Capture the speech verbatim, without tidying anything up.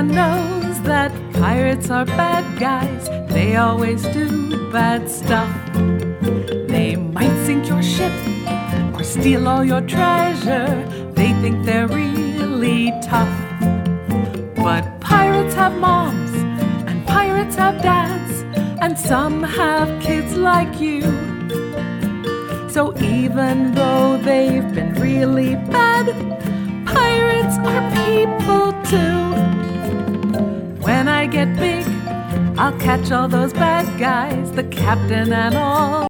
Everyone knows that pirates are bad guys. They always do bad stuff. They might sink your ship or steal all your treasure. They think they're really tough. But pirates have moms, and pirates have dads, and some have kids like you. So even though they've been really bad, pirates are people too. When I get big, I'll catch all those bad guys, the captain and all.